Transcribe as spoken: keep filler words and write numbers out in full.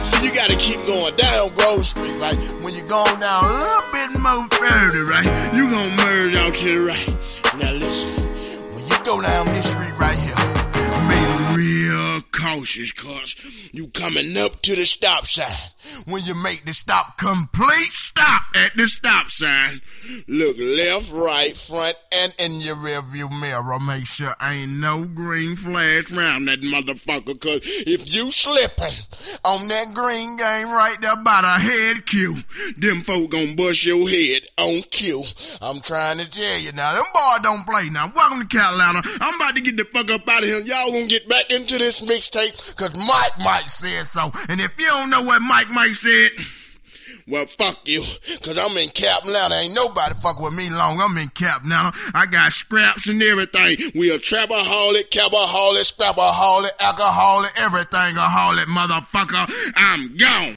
So you gotta keep going down Grove Street, right? When you're going down a little bit more further, right? You gonna merge out to the right. Now listen, when you go down this street right here, be real cautious, cause you coming up to the stop sign. When you make the stop, complete stop at the stop sign, look left, right, front, and in your rearview mirror. Make sure ain't no green flash round that motherfucker, cause if you slipping on that green game right there by the head cue, them folk gonna bust your head on cue. I'm trying to tell you now, them boys don't play now. Welcome to Carolina. I'm about to get the fuck up out of here. Y'all gonna get back into this mixtape, cause Mike Mike said so. And if you don't know what Mike Mike said, well, fuck you, cause I'm in Carolina. Ain't nobody fuck with me long. I'm in Carolina. I got scraps and everything. We a trapaholic, cabaholic, scrapaholic, alcoholic, everything a holic, motherfucker. I'm gone.